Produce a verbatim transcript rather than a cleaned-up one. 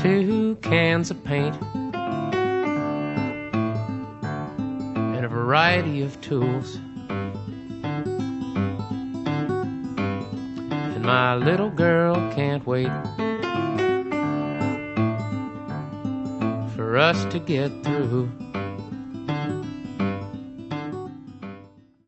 two cans of paint, and a variety of tools. And my little girl can't wait for us to get through.